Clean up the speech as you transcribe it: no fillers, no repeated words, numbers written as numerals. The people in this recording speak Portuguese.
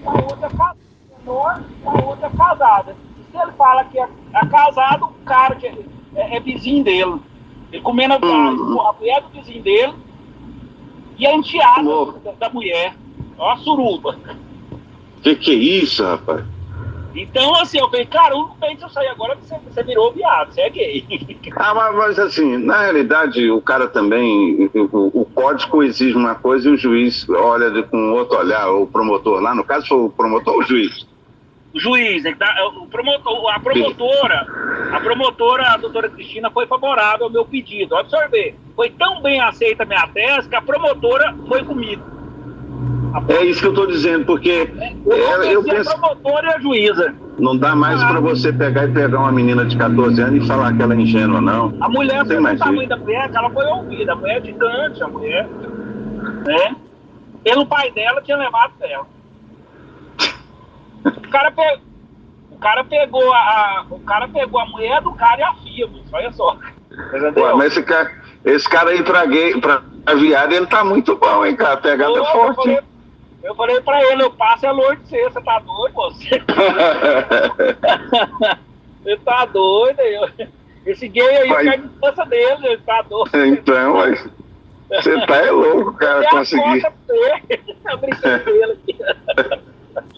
a outra menor e a outra casada. Se ele fala que é casado, o cara que é vizinho dele. Ele comendo a mulher do vizinho dele e a enteada da mulher. Ó a suruba. Que é isso, rapaz? Então, assim, eu falei, cara, eu não penso isso aí agora que você virou viado, você é gay. Mas assim, na realidade, o cara também, o código exige uma coisa e o juiz olha com outro olhar, o promotor lá, no caso foi o promotor ou o juiz? O juiz, o promotor, a promotora, a doutora Cristina, foi favorável ao meu pedido. Observe, foi tão bem aceita a minha tese que a promotora foi comigo. É isso que eu estou dizendo, porque eu penso... a promotora e a juíza. Não dá mais para você pegar uma menina de 14 anos e falar que ela é ingênua, não. A mulher, você não tamanho da mulher, que ela foi ouvida. A mulher é gigante, a mulher. Né? Pelo pai dela, tinha levado ela. O cara pegou a mulher do cara e a filha, olha só. Ué, mas esse cara aí pra viado, ele tá muito bom, hein, cara? Pegada forte. Eu falei pra ele, eu passo é loiro de você tá doido, você? Você tá doido? Esse gay aí, quer a distância dele, ele tá doido. Então, você tá louco, cara, conseguir. Eu brinquei com ele aqui.